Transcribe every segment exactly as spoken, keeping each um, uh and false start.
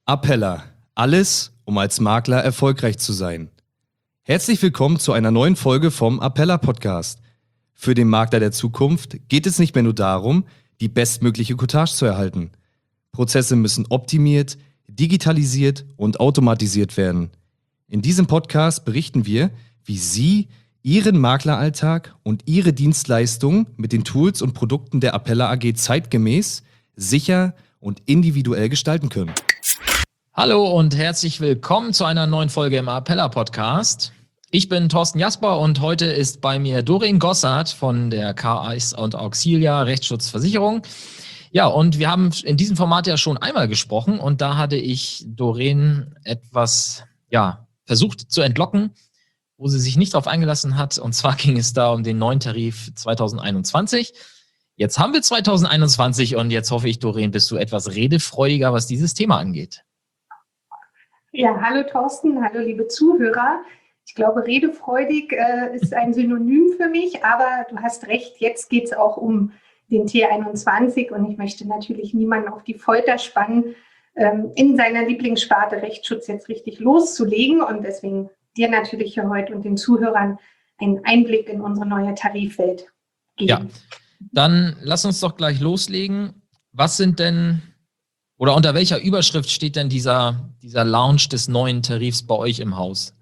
Appella. Alles, um als Makler erfolgreich zu sein. Herzlich willkommen zu einer neuen Folge vom Appella Podcast. Für den Makler der Zukunft geht es nicht mehr nur darum, die bestmögliche Cottage zu erhalten. Prozesse müssen optimiert, digitalisiert und automatisiert werden. In diesem Podcast berichten wir, wie Sie Ihren Makleralltag und Ihre Dienstleistungen mit den Tools und Produkten der Appella A G zeitgemäß, sicher und individuell gestalten können. Hallo und herzlich willkommen zu einer neuen Folge im Appella Podcast. Ich bin Thorsten Jasper und heute ist bei mir Doreen Gossard von der K. Eis und Auxilia Rechtsschutzversicherung. Ja, und wir haben in diesem Format ja schon einmal gesprochen und da hatte ich Doreen etwas, ja, versucht zu entlocken, wo sie sich nicht darauf eingelassen hat. Und zwar ging es da um den neuen Tarif zwanzig einundzwanzig. Jetzt haben wir zwanzig einundzwanzig und jetzt hoffe ich, Doreen, bist du etwas redefreudiger, was dieses Thema angeht. Ja, hallo Thorsten, hallo liebe Zuhörer. Ich glaube, redefreudig äh, ist ein Synonym für mich, aber du hast recht, jetzt geht es auch um den T einundzwanzig und ich möchte natürlich niemanden auf die Folter spannen, ähm, in seiner Lieblingssparte Rechtsschutz jetzt richtig loszulegen und deswegen dir natürlich hier heute und den Zuhörern einen Einblick in unsere neue Tarifwelt geben. Ja, dann lass uns doch gleich loslegen. Was sind denn oder unter welcher Überschrift steht denn dieser, dieser Launch des neuen Tarifs bei euch im Haus?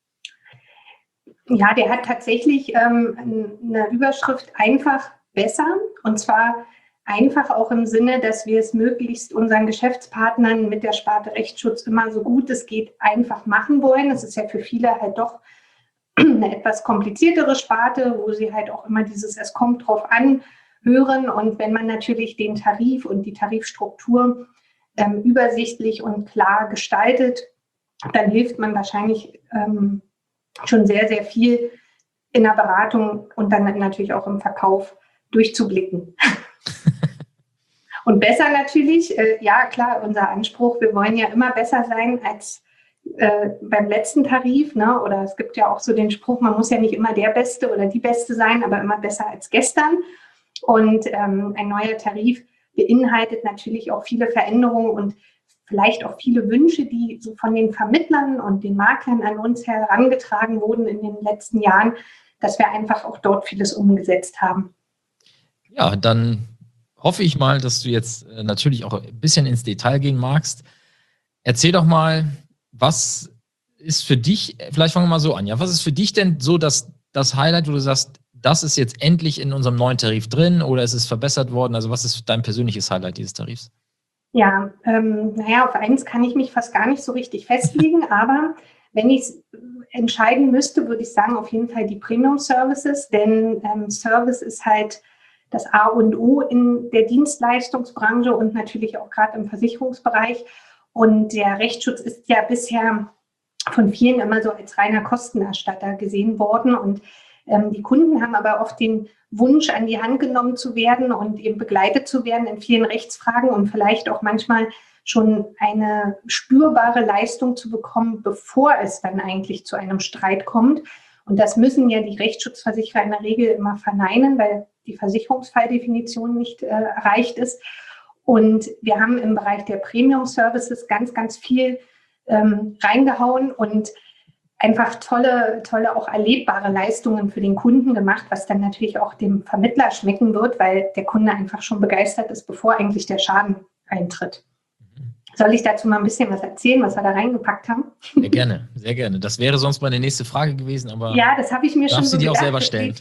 Ja, der hat tatsächlich ähm, eine Überschrift einfach besser und zwar einfach auch im Sinne, dass wir es möglichst unseren Geschäftspartnern mit der Sparte Rechtsschutz immer so gut es geht einfach machen wollen. Das ist ja für viele halt doch eine etwas kompliziertere Sparte, wo sie halt auch immer dieses Es kommt drauf an hören und wenn man natürlich den Tarif und die Tarifstruktur ähm, übersichtlich und klar gestaltet, dann hilft man wahrscheinlich ähm, schon sehr, sehr viel in der Beratung und dann natürlich auch im Verkauf durchzublicken. Und besser natürlich, äh, ja klar, unser Anspruch, wir wollen ja immer besser sein als äh, beim letzten Tarif, ne? Oder es gibt ja auch so den Spruch, man muss ja nicht immer der Beste oder die Beste sein, aber immer besser als gestern. Und ähm, ein neuer Tarif beinhaltet natürlich auch viele Veränderungen und vielleicht auch viele Wünsche, die so von den Vermittlern und den Maklern an uns herangetragen wurden in den letzten Jahren, dass wir einfach auch dort vieles umgesetzt haben. Ja, dann hoffe ich mal, dass du jetzt äh, natürlich auch ein bisschen ins Detail gehen magst. Erzähl doch mal, was ist für dich, vielleicht fangen wir mal so an, ja, was ist für dich denn so das, das Highlight, wo du sagst, das ist jetzt endlich in unserem neuen Tarif drin oder ist es verbessert worden? Also was ist dein persönliches Highlight dieses Tarifs? Ja, ähm, naja, auf eins kann ich mich fast gar nicht so richtig festlegen, aber wenn ich es entscheiden müsste, würde ich sagen, auf jeden Fall die Premium Services, denn ähm, Service ist halt das A und O in der Dienstleistungsbranche und natürlich auch gerade im Versicherungsbereich. Und der Rechtsschutz ist ja bisher von vielen immer so als reiner Kostenerstatter gesehen worden und ähm, die Kunden haben aber oft den Wunsch, an die Hand genommen zu werden und eben begleitet zu werden in vielen Rechtsfragen und vielleicht auch manchmal schon eine spürbare Leistung zu bekommen, bevor es dann eigentlich zu einem Streit kommt. Und das müssen ja die Rechtsschutzversicherer in der Regel immer verneinen, weil die Versicherungsfalldefinition nicht äh, erreicht ist. Und wir haben im Bereich der Premium Services ganz, ganz viel ähm, reingehauen und einfach tolle, tolle, auch erlebbare Leistungen für den Kunden gemacht, was dann natürlich auch dem Vermittler schmecken wird, weil der Kunde einfach schon begeistert ist, bevor eigentlich der Schaden eintritt. Soll ich dazu mal ein bisschen was erzählen, was wir da reingepackt haben? Sehr gerne, sehr gerne. Das wäre sonst meine nächste Frage gewesen, aber ja, das habe ich mir schon darfst so du dir auch gedacht, selber stellen.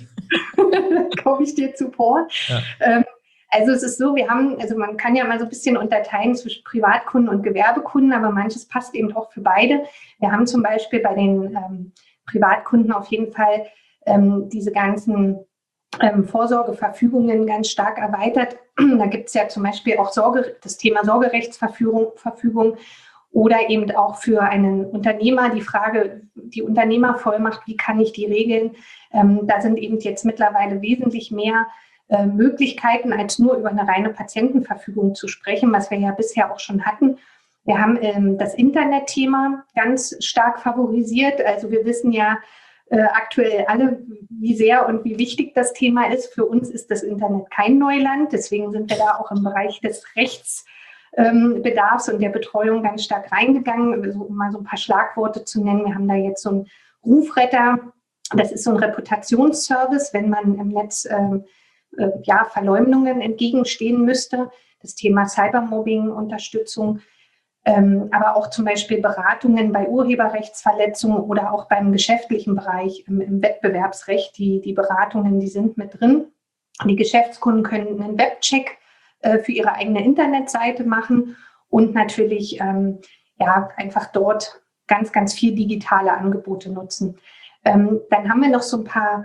Komme ich dir zuvor. Ja. Ähm, Also es ist so, wir haben, also man kann ja mal so ein bisschen unterteilen zwischen Privatkunden und Gewerbekunden, aber manches passt eben auch für beide. Wir haben zum Beispiel bei den ähm, Privatkunden auf jeden Fall ähm, diese ganzen ähm, Vorsorgeverfügungen ganz stark erweitert. Da gibt es ja zum Beispiel auch Sorge, das Thema Sorgerechtsverfügung Verfügung, oder eben auch für einen Unternehmer die Frage, die Unternehmervollmacht, wie kann ich die regeln? Ähm, da sind eben jetzt mittlerweile wesentlich mehr Möglichkeiten, als nur über eine reine Patientenverfügung zu sprechen, was wir ja bisher auch schon hatten. Wir haben ähm, das Internetthema ganz stark favorisiert. Also wir wissen ja äh, aktuell alle, wie sehr und wie wichtig das Thema ist. Für uns ist das Internet kein Neuland. Deswegen sind wir da auch im Bereich des Rechts ähm, Bedarfs und der Betreuung ganz stark reingegangen, also, um mal so ein paar Schlagworte zu nennen. Wir haben da jetzt so einen Rufretter, das ist so ein Reputationsservice, wenn man im Netz ähm, äh, ja, Verleumdungen entgegenstehen müsste. Das Thema Cybermobbing, Unterstützung, ähm, aber auch zum Beispiel Beratungen bei Urheberrechtsverletzungen oder auch beim geschäftlichen Bereich im, im Wettbewerbsrecht. Die, die Beratungen, die sind mit drin. Die Geschäftskunden können einen Webcheck äh, für ihre eigene Internetseite machen und natürlich ähm, ja, einfach dort ganz, ganz viel digitale Angebote nutzen. Ähm, dann haben wir noch so ein paar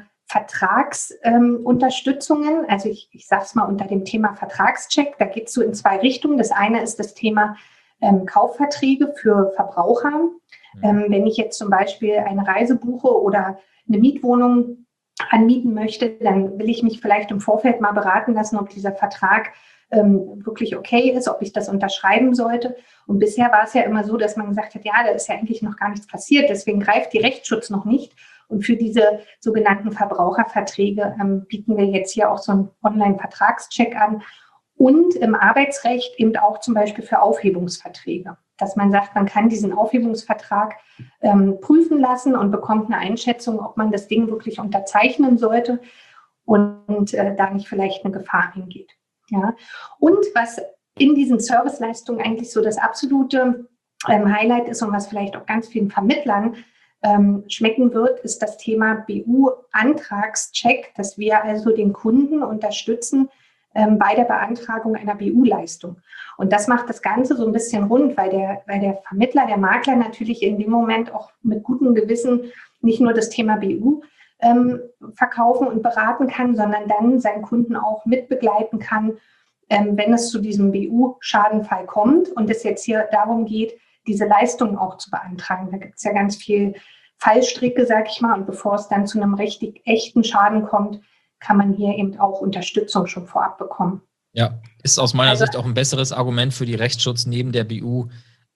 Vertragsunterstützungen. Ähm, also ich, ich sage es mal unter dem Thema Vertragscheck. Da geht es so in zwei Richtungen. Das eine ist das Thema ähm, Kaufverträge für Verbraucher. Mhm. Ähm, wenn ich jetzt zum Beispiel eine Reise buche oder eine Mietwohnung anmieten möchte, dann will ich mich vielleicht im Vorfeld mal beraten lassen, ob dieser Vertrag ähm, wirklich okay ist, ob ich das unterschreiben sollte. Und bisher war es ja immer so, dass man gesagt hat, ja, da ist ja eigentlich noch gar nichts passiert, deswegen greift die Rechtsschutz noch nicht. Und für diese sogenannten Verbraucherverträge ähm, bieten wir jetzt hier auch so einen Online-Vertragscheck an. Und im Arbeitsrecht eben auch zum Beispiel für Aufhebungsverträge, dass man sagt, man kann diesen Aufhebungsvertrag ähm, prüfen lassen und bekommt eine Einschätzung, ob man das Ding wirklich unterzeichnen sollte und äh, da nicht vielleicht eine Gefahr hingeht. Ja. Und was in diesen Serviceleistungen eigentlich so das absolute ähm, Highlight ist und was vielleicht auch ganz vielen Vermittlern ähm, schmecken wird, ist das Thema B U-Antragscheck, dass wir also den Kunden unterstützen ähm, bei der Beantragung einer B U-Leistung. Und das macht das Ganze so ein bisschen rund, weil der, weil der Vermittler, der Makler natürlich in dem Moment auch mit gutem Gewissen nicht nur das Thema B U ähm, verkaufen und beraten kann, sondern dann seinen Kunden auch mitbegleiten kann, ähm, wenn es zu diesem B U-Schadenfall kommt und es jetzt hier darum geht, diese Leistung auch zu beantragen. Da gibt es ja ganz viel Fallstricke, sag ich mal, und bevor es dann zu einem richtig echten Schaden kommt, kann man hier eben auch Unterstützung schon vorab bekommen. Ja, ist aus meiner Also, Sicht auch ein besseres Argument für die Rechtsschutz neben der B U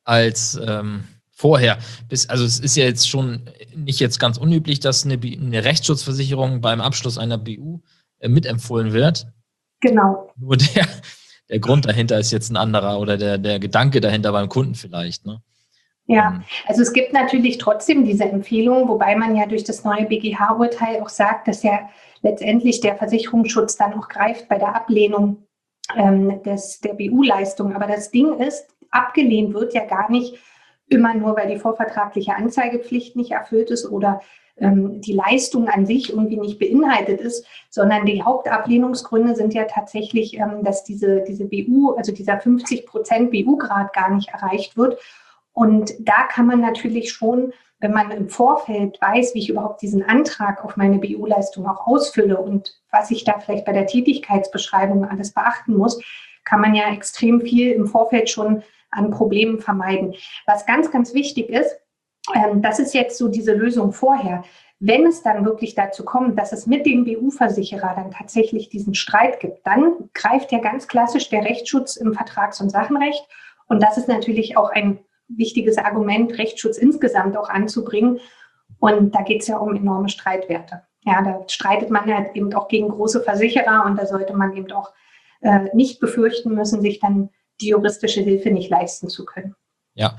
als ähm, vorher. Bis, also es ist ja jetzt schon nicht jetzt ganz unüblich, dass eine, eine Rechtsschutzversicherung beim Abschluss einer B U äh, mitempfohlen wird. Genau. Nur der, der Grund dahinter ist jetzt ein anderer oder der, der Gedanke dahinter beim Kunden vielleicht. Ne? Ja, also es gibt natürlich trotzdem diese Empfehlung, wobei man ja durch das neue B G H-Urteil auch sagt, dass ja letztendlich der Versicherungsschutz dann auch greift bei der Ablehnung ähm, des, der B U-Leistung. Aber das Ding ist, abgelehnt wird ja gar nicht immer nur, weil die vorvertragliche Anzeigepflicht nicht erfüllt ist oder ähm, die Leistung an sich irgendwie nicht beinhaltet ist, sondern die Hauptablehnungsgründe sind ja tatsächlich, ähm, dass diese, diese B U, also dieser fünfzig Prozent B U-Grad gar nicht erreicht wird. Und da kann man natürlich schon, wenn man im Vorfeld weiß, wie ich überhaupt diesen Antrag auf meine B U-Leistung auch ausfülle und was ich da vielleicht bei der Tätigkeitsbeschreibung alles beachten muss, kann man ja extrem viel im Vorfeld schon an Problemen vermeiden. Was ganz, ganz wichtig ist, ähm, das ist jetzt so diese Lösung vorher. Wenn es dann wirklich dazu kommt, dass es mit dem B U-Versicherer dann tatsächlich diesen Streit gibt, dann greift ja ganz klassisch der Rechtsschutz im Vertrags- und Sachenrecht. Und das ist natürlich auch ein wichtiges Argument, Rechtsschutz insgesamt auch anzubringen. Und da geht es ja um enorme Streitwerte. Ja, da streitet man halt eben auch gegen große Versicherer und da sollte man eben auch äh, nicht befürchten müssen, sich dann die juristische Hilfe nicht leisten zu können. Ja,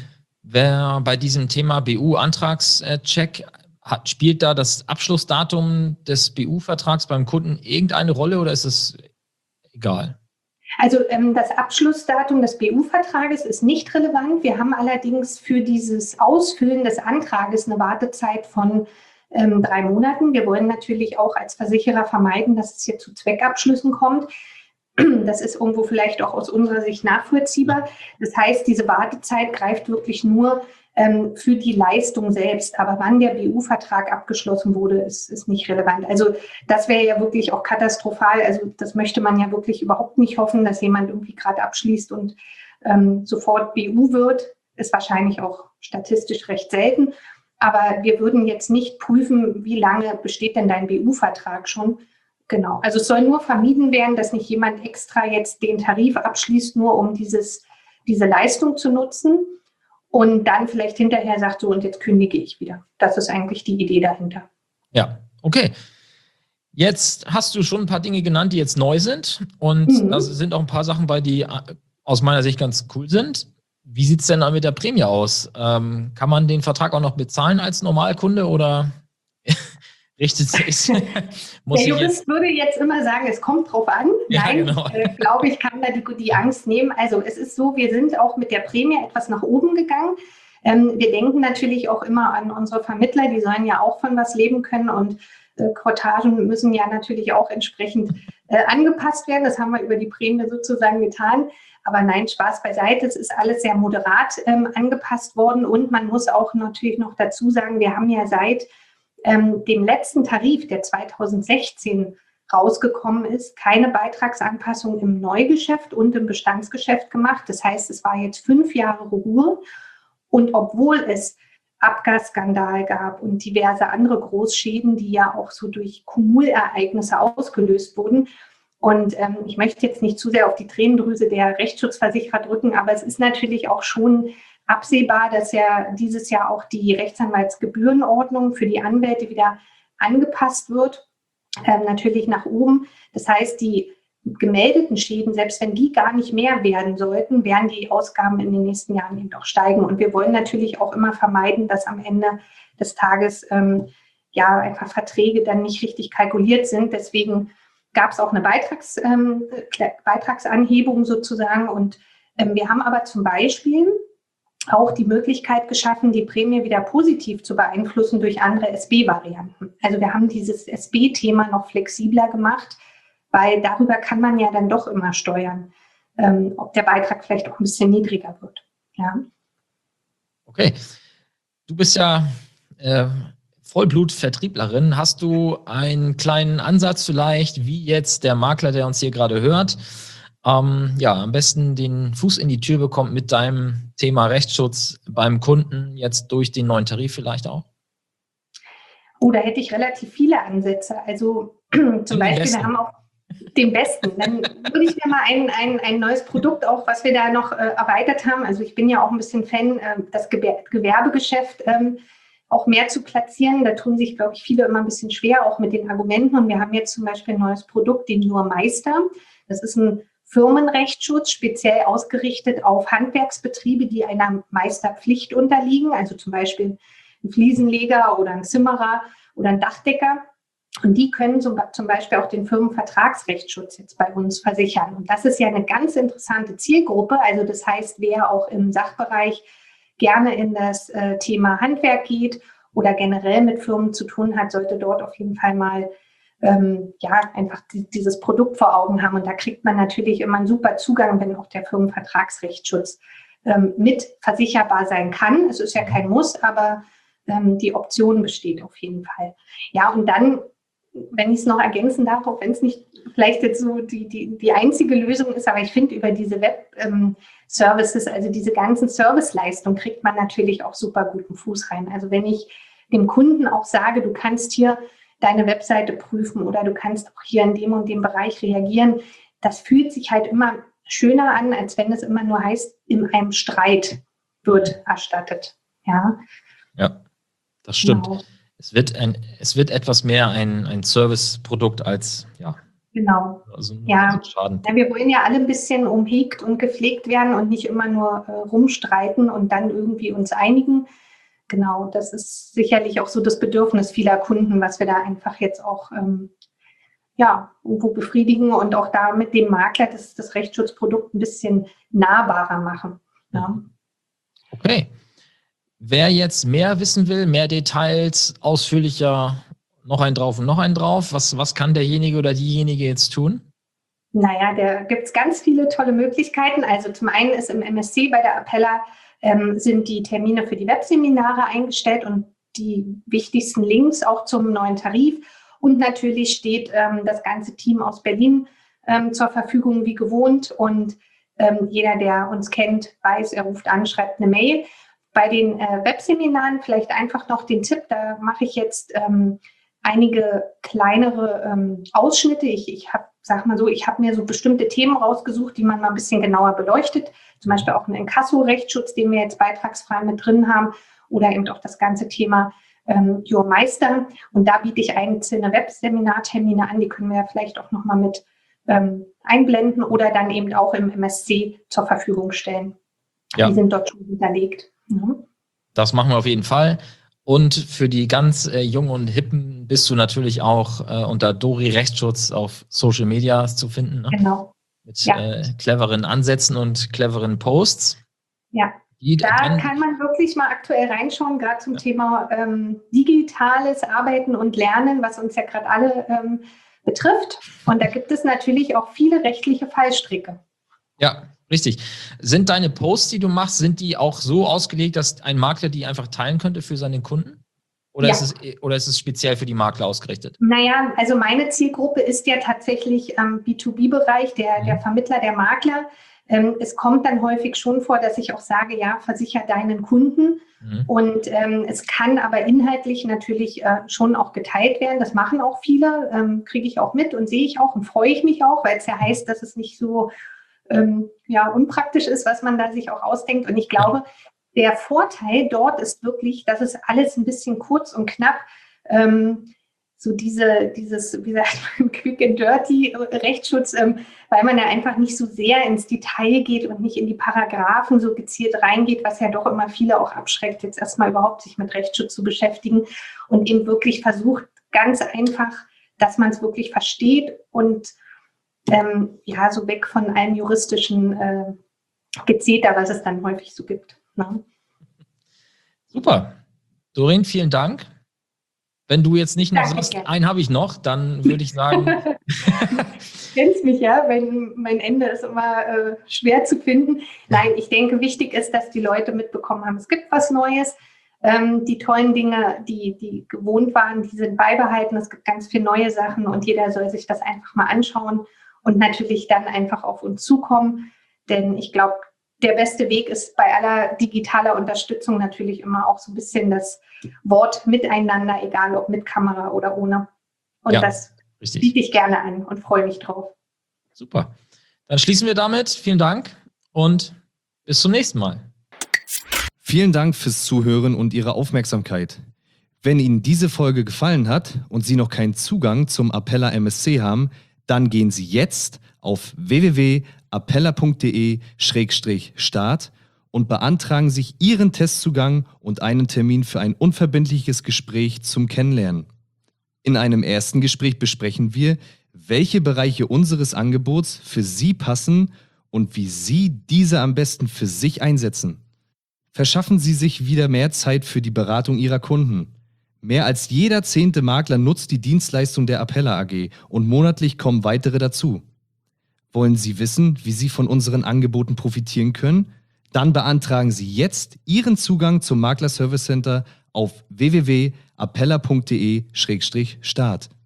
wer bei diesem Thema B U-Antragscheck hat, spielt da das Abschlussdatum des B U-Vertrags beim Kunden irgendeine Rolle oder ist es egal? Also ähm, das Abschlussdatum des B U-Vertrages ist nicht relevant. Wir haben allerdings für dieses Ausfüllen des Antrages eine Wartezeit von ähm, drei Monaten. Wir wollen natürlich auch als Versicherer vermeiden, dass es hier zu Zweckabschlüssen kommt. Das ist irgendwo vielleicht auch aus unserer Sicht nachvollziehbar. Das heißt, diese Wartezeit greift wirklich nur ähm, für die Leistung selbst. Aber wann der B U-Vertrag abgeschlossen wurde, ist, ist nicht relevant. Also das wäre ja wirklich auch katastrophal. Also das möchte man ja wirklich überhaupt nicht hoffen, dass jemand irgendwie gerade abschließt und ähm, sofort B U wird. Ist wahrscheinlich auch statistisch recht selten. Aber wir würden jetzt nicht prüfen, wie lange besteht denn dein B U-Vertrag schon. Genau, also es soll nur vermieden werden, dass nicht jemand extra jetzt den Tarif abschließt, nur um dieses, diese Leistung zu nutzen und dann vielleicht hinterher sagt, so und jetzt kündige ich wieder. Das ist eigentlich die Idee dahinter. Ja, okay. Jetzt hast du schon ein paar Dinge genannt, die jetzt neu sind und mhm. da sind auch ein paar Sachen bei, die aus meiner Sicht ganz cool sind. Wie sieht es denn dann mit der Prämie aus? Ähm, kann man den Vertrag auch noch bezahlen als Normalkunde oder richtet sich? muss Der ich Jurist jetzt würde jetzt immer sagen, es kommt drauf an. Ja, Nein, genau. ich äh, glaube, ich kann da die, die Angst nehmen. Also es ist so, wir sind auch mit der Prämie etwas nach oben gegangen. Ähm, wir denken natürlich auch immer an unsere Vermittler, die sollen ja auch von was leben können und äh, Quotagen müssen ja natürlich auch entsprechend äh, angepasst werden. Das haben wir über die Prämie sozusagen getan. Aber nein, Spaß beiseite, es ist alles sehr moderat ähm, angepasst worden und man muss auch natürlich noch dazu sagen, wir haben ja seit ähm, dem letzten Tarif, der zweitausendsechzehn rausgekommen ist, keine Beitragsanpassung im Neugeschäft und im Bestandsgeschäft gemacht. Das heißt, es war jetzt fünf Jahre Ruhe und obwohl es Abgasskandal gab und diverse andere Großschäden, die ja auch so durch Kumulereignisse ausgelöst wurden. Und ähm, ich möchte jetzt nicht zu sehr auf die Tränendrüse der Rechtsschutzversicherer drücken, aber es ist natürlich auch schon absehbar, dass ja dieses Jahr auch die Rechtsanwaltsgebührenordnung für die Anwälte wieder angepasst wird, ähm, natürlich nach oben. Das heißt, die gemeldeten Schäden, selbst wenn die gar nicht mehr werden sollten, werden die Ausgaben in den nächsten Jahren eben auch steigen. Und wir wollen natürlich auch immer vermeiden, dass am Ende des Tages ähm, ja einfach Verträge dann nicht richtig kalkuliert sind. Deswegen gab es auch eine Beitrags, ähm, Beitragsanhebung sozusagen. Und ähm, wir haben aber zum Beispiel auch die Möglichkeit geschaffen, die Prämie wieder positiv zu beeinflussen durch andere S B-Varianten. Also wir haben dieses S B-Thema noch flexibler gemacht, weil darüber kann man ja dann doch immer steuern, ähm, ob der Beitrag vielleicht auch ein bisschen niedriger wird. Ja. Okay. Du bist ja äh, Vollblut-Vertrieblerin. Hast du einen kleinen Ansatz vielleicht, wie jetzt der Makler, der uns hier gerade hört, ähm, ja, am besten den Fuß in die Tür bekommt mit deinem Thema Rechtsschutz beim Kunden, jetzt durch den neuen Tarif vielleicht auch? Oh, da hätte ich relativ viele Ansätze. Also zum Beispiel, wir haben auch den besten. Dann würde ich mir mal ein, ein, ein neues Produkt auch, was wir da noch äh, erweitert haben. Also ich bin ja auch ein bisschen Fan, äh, das Gewer- Gewerbegeschäft ähm, auch mehr zu platzieren. Da tun sich, glaube ich, viele immer ein bisschen schwer, auch mit den Argumenten. Und wir haben jetzt zum Beispiel ein neues Produkt, den Jur Meister. Das ist ein Firmenrechtsschutz, speziell ausgerichtet auf Handwerksbetriebe, die einer Meisterpflicht unterliegen. Also zum Beispiel ein Fliesenleger oder ein Zimmerer oder ein Dachdecker. Und die können zum Beispiel auch den Firmenvertragsrechtsschutz jetzt bei uns versichern. Und das ist ja eine ganz interessante Zielgruppe. Also das heißt, wer auch im Sachbereich gerne in das äh, Thema Handwerk geht oder generell mit Firmen zu tun hat, sollte dort auf jeden Fall mal ähm, ja einfach die, dieses Produkt vor Augen haben. Und da kriegt man natürlich immer einen super Zugang, wenn auch der Firmenvertragsrechtsschutz ähm, mit versicherbar sein kann. Es ist ja kein Muss, aber ähm, die Option besteht auf jeden Fall. Ja, und dann, wenn ich es noch ergänzen darf, auch wenn es nicht vielleicht jetzt so die, die, die einzige Lösung ist, aber ich finde, über diese Web-Services, ähm, also diese ganzen Serviceleistungen, kriegt man natürlich auch super guten Fuß rein. Also wenn ich dem Kunden auch sage, du kannst hier deine Webseite prüfen oder du kannst auch hier in dem und dem Bereich reagieren, das fühlt sich halt immer schöner an, als wenn es immer nur heißt, in einem Streit wird erstattet. Ja, ja, das stimmt. Genau. Es wird, ein, es wird etwas mehr ein, ein Serviceprodukt als, ja, Genau. also Ja. Schaden. Ja, wir wollen ja alle ein bisschen umhegt und gepflegt werden und nicht immer nur äh, rumstreiten und dann irgendwie uns einigen. Genau, das ist sicherlich auch so das Bedürfnis vieler Kunden, was wir da einfach jetzt auch ähm, ja, irgendwo befriedigen und auch da mit dem Makler das, das Rechtsschutzprodukt ein bisschen nahbarer machen. Ja. Okay. Wer jetzt mehr wissen will, mehr Details, ausführlicher, noch ein drauf und noch ein drauf, was, was kann derjenige oder diejenige jetzt tun? Naja, da gibt es ganz viele tolle Möglichkeiten. Also zum einen ist im M S C bei der Appella ähm, sind die Termine für die Webseminare eingestellt und die wichtigsten Links auch zum neuen Tarif. Und natürlich steht ähm, das ganze Team aus Berlin ähm, zur Verfügung wie gewohnt. Und ähm, jeder, der uns kennt, weiß, er ruft an, schreibt eine Mail. Bei den äh, Webseminaren vielleicht einfach noch den Tipp, da mache ich jetzt ähm, einige kleinere ähm, Ausschnitte. Ich, ich habe, sag mal so, ich habe mir so bestimmte Themen rausgesucht, die man mal ein bisschen genauer beleuchtet. Zum Beispiel auch einen Inkasso-Rechtsschutz, den wir jetzt beitragsfrei mit drin haben, oder eben auch das ganze Thema ähm, Jur Meister. Und da biete ich einzelne Webseminartermine an, die können wir ja vielleicht auch nochmal mit ähm, einblenden oder dann eben auch im M S C zur Verfügung stellen. Ja. Die sind dort schon hinterlegt. Mhm. Das machen wir auf jeden Fall. Und für die ganz äh, Jungen und Hippen bist du natürlich auch äh, unter Dori Rechtsschutz auf Social Media zu finden. Ne? Genau. Mit ja. äh, cleveren Ansätzen und cleveren Posts. Ja, die da dann, kann man wirklich mal aktuell reinschauen, gerade zum ja. Thema ähm, digitales Arbeiten und Lernen, was uns ja gerade alle ähm, betrifft. Und da gibt es natürlich auch viele rechtliche Fallstricke. Ja, richtig. Sind deine Posts, die du machst, sind die auch so ausgelegt, dass ein Makler die einfach teilen könnte für seine Kunden? Oder, ja. ist es, oder ist es speziell für die Makler ausgerichtet? Naja, also meine Zielgruppe ist ja tatsächlich ähm, B zwei B-Bereich, der, mhm. der Vermittler, der Makler. Ähm, es kommt dann häufig schon vor, dass ich auch sage, ja, versicher deinen Kunden. Mhm. Und ähm, es kann aber inhaltlich natürlich äh, schon auch geteilt werden. Das machen auch viele, ähm, kriege ich auch mit und sehe ich auch und freue ich mich auch, weil es ja heißt, dass es nicht so ähm, ja, unpraktisch ist, was man da sich auch ausdenkt. Und ich glaube, der Vorteil dort ist wirklich, dass es alles ein bisschen kurz und knapp, ähm, so diese, dieses, wie sagt man, Quick and Dirty Rechtsschutz, ähm, weil man ja einfach nicht so sehr ins Detail geht und nicht in die Paragraphen so gezielt reingeht, was ja doch immer viele auch abschreckt, jetzt erstmal überhaupt sich mit Rechtsschutz zu beschäftigen und eben wirklich versucht, ganz einfach, dass man es wirklich versteht und ähm, ja, so weg von allem juristischen äh, Gezeter, was es dann häufig so gibt. Ne? Super. Doreen, vielen Dank. Wenn du jetzt nicht noch Danke, sagst, gerne. einen habe ich noch, dann würde ich sagen... Du kennst mich ja, wenn mein Ende ist immer äh, schwer zu finden. Nein, ich denke, wichtig ist, dass die Leute mitbekommen haben, es gibt was Neues. Ähm, die tollen Dinge, die, die gewohnt waren, die sind beibehalten. Es gibt ganz viele neue Sachen und jeder soll sich das einfach mal anschauen und natürlich dann einfach auf uns zukommen. Denn ich glaube, der beste Weg ist bei aller digitaler Unterstützung natürlich immer auch so ein bisschen das Wort miteinander, egal ob mit Kamera oder ohne. Und ja, das richtig. Biete ich gerne an und freue mich drauf. Super. Dann schließen wir damit. Vielen Dank und bis zum nächsten Mal. Vielen Dank fürs Zuhören und Ihre Aufmerksamkeit. Wenn Ihnen diese Folge gefallen hat und Sie noch keinen Zugang zum Appella M S C haben, dann gehen Sie jetzt auf w w w punkt appella punkt de Schrägstrich start und beantragen sich Ihren Testzugang und einen Termin für ein unverbindliches Gespräch zum Kennenlernen. In einem ersten Gespräch besprechen wir, welche Bereiche unseres Angebots für Sie passen und wie Sie diese am besten für sich einsetzen. Verschaffen Sie sich wieder mehr Zeit für die Beratung Ihrer Kunden. Mehr als jeder zehnte Makler nutzt die Dienstleistung der Appella A G und monatlich kommen weitere dazu. Wollen Sie wissen, wie Sie von unseren Angeboten profitieren können? Dann beantragen Sie jetzt Ihren Zugang zum Makler Service Center auf w w w punkt appella punkt de Schrägstrich start.